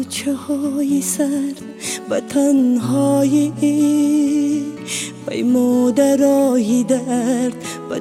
کوچه های سرد و تنهایی، پیمودرای درد و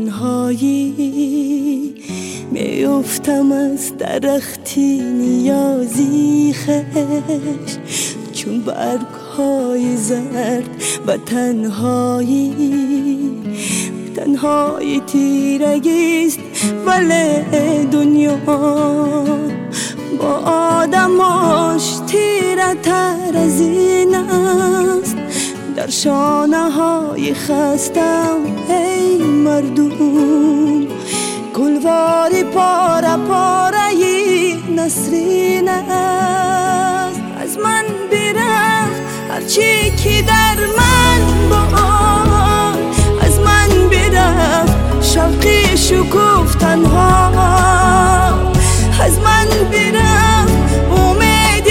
تنهایی، میافتم از درختی نیازی خش، چون برگ های زرد و تنهایی. تنهایی تیرگیست ولی دنیا با آدماش تیره تر از این است. در شانه های خستم ای مردم، گلواری پاره پاره نسرین است. از من برفت هرچی که در من بود، از من برفت شوقی شکوف تنها، از من برفت امید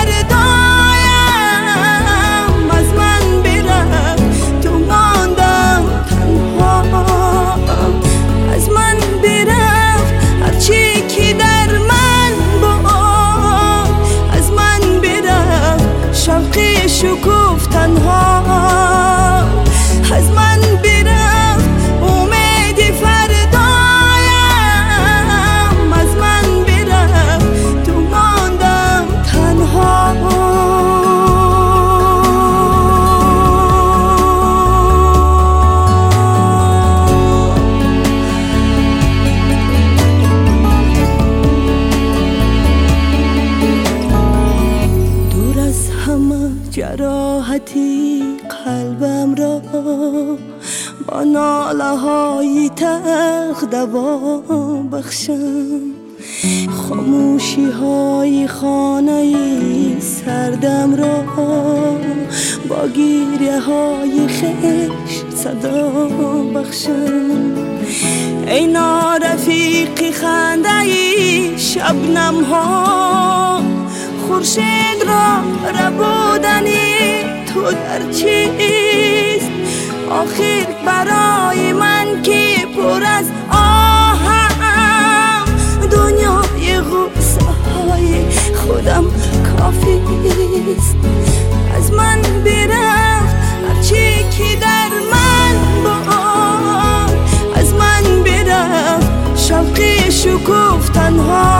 فردایم، از من برفت تو ماندم تنها، از من برفت هرچی که در من بود، از من برفت شوقی شکوف تنها، از من برفت امید فردایم، از من برفت تو ماندم تنها. دور از همه جراحتی قلبم را با ناله های تلخ دوا بخشم، خاموشی های خانه سردم را با گریه های خشت صدا بخشم. ای نارفیق خنده شبنم ها، خورشید را ربودنی تو در چیست؟ آخر برای من که پر از آهم، دنیای غصه های خودم کافیست. از من برفت هرچی که در من بود، از من برفت شوقی شکوف تنها،